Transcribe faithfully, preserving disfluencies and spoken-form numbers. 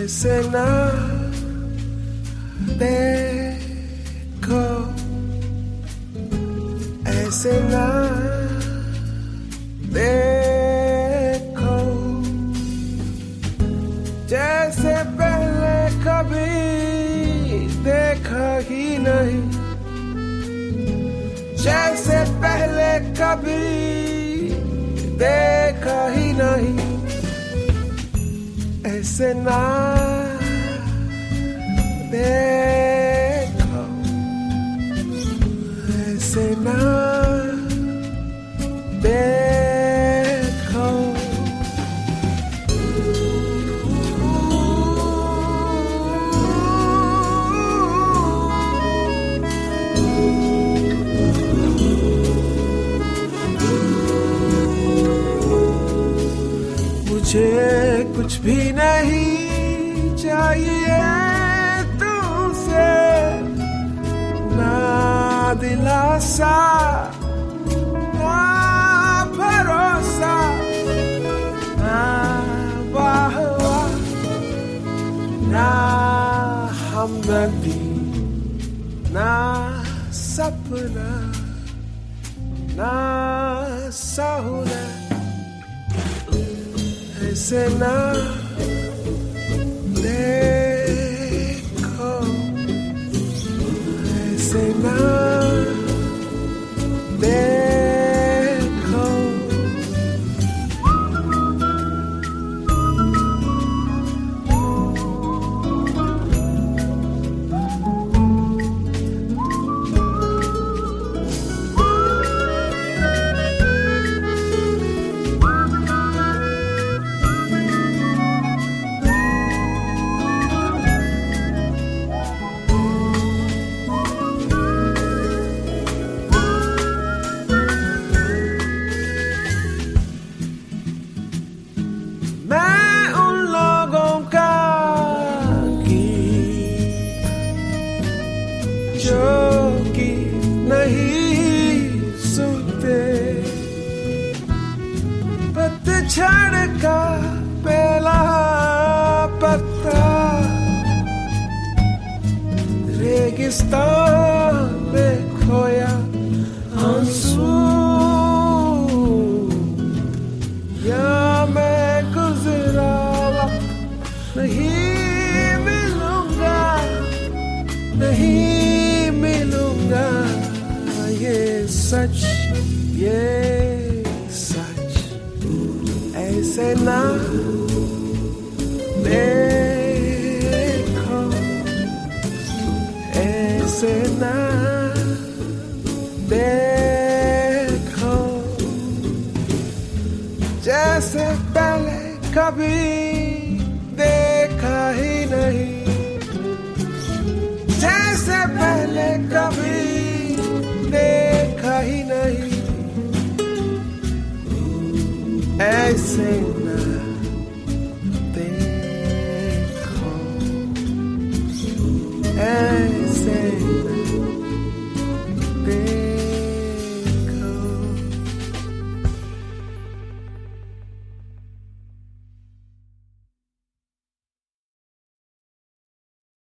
ऐसे ना देखो, ऐसे ना देखो, जैसे पहले कभी देखा ही नहीं, जैसे पहले कभी देखा ही नहीं। ऐसे ना देखो, ऐसे ना देखो। मुझे कुछ भी नहीं चाहिए तुमसे, ना दिलासा ना भरोसा, ना वाहवा ना हमदर्दी, ना सपना ना सहूलत। ऐसे ना देखो, ऐसे ना देखो। पतझड़ का पहला पत्ता रेगिस्तान में खोया आंसू, या मैं गुजरा नहीं मिलूंगा, नहीं मिलूंगा। ये सच, ये ऐसे ना देखो, ऐसे ना देखो, जैसे पहले कभी देखा ही नहीं, जैसे पहले कभी देखा ही नहीं। ऐसे